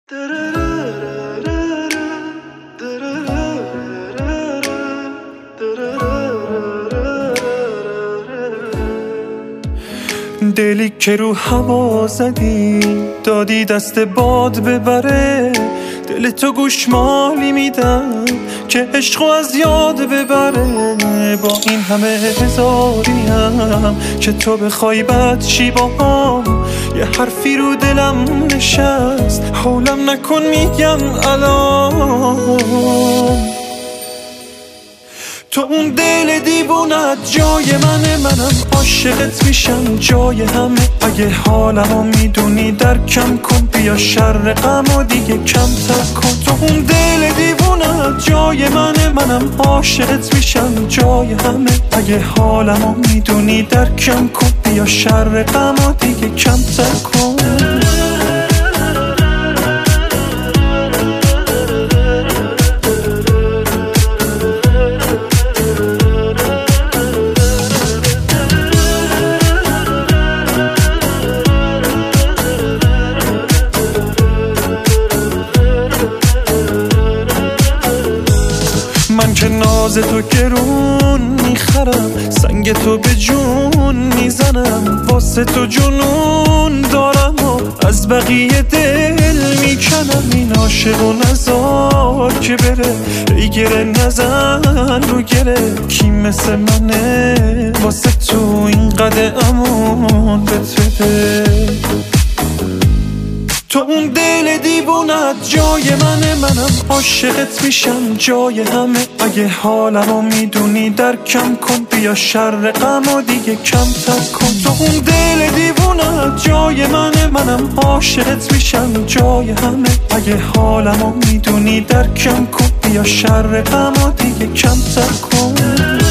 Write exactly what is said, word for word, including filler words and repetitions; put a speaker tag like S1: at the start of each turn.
S1: دلی که رو هوا زدی دادی دست باد ببره، دل تو گوشمالی میدم که عشقو از یاد ببره. با این همه هزاریم که تو بخوای بد چی باهام، یه حرفی رو دلم نشست حولم نکن میگم الان. تو اون دل دیوونت جای منه، منم عاشقت میشم جای همه. اگه حالمو میدونی درکم کن، بیا شر غمو دیگه کمتر کن. تو اون دل دیوونت جای منه، منم عاشقت میشم جای همه. اگه حالمو میدونی درکم کن، بیا شر غمو دیگه کمتر کن. من که ناز تو گرون میخرم، سنگ تو به جون میزنم، واسه تو جنون دارم و از بقیه دل میکنم. این عاشق و نزار که بره، ای گره نزن رو گره. کی مثل منه واسه تو این قدر امان بده. تو اون دل دیوونت جای منه، منم عاشقت میشم جای همه. اگه حالمو میدونی درکم کن، بیا شر غمو دیگه کمتر کن. تو اون دل دیوونت جای منه، منم عاشقت میشم جای همه. اگه حالمو میدونی درکم کن، بیا شر غمو دیگه کمتر کن.